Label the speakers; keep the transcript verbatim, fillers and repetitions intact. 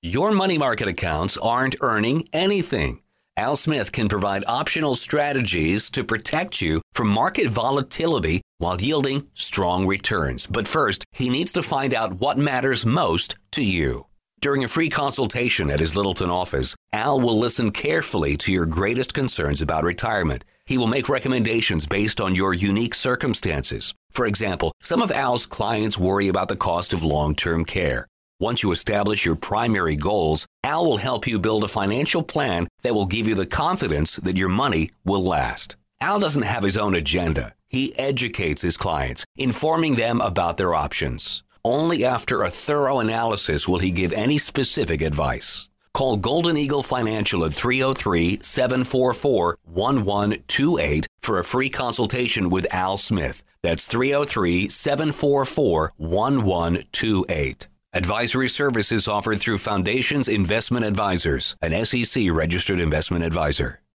Speaker 1: Your money market accounts aren't earning anything. Al Smith can provide optional strategies to protect you from market volatility while yielding strong returns. But first, he needs to find out what matters most to you. During a free consultation at his Littleton office, Al will listen carefully to your greatest concerns about retirement. He will make recommendations based on your unique circumstances. For example, some of Al's clients worry about the cost of long-term care. Once you establish your primary goals, Al will help you build a financial plan that will give you the confidence that your money will last. Al doesn't have his own agenda. He educates his clients, informing them about their options. Only after a thorough analysis will he give any specific advice. Call Golden Eagle Financial at three oh three, seven four four, one one two eight for a free consultation with Al Smith. That's three oh three, seven four four, one one two eight. Advisory services offered through Foundations Investment Advisors, an S E C registered investment advisor.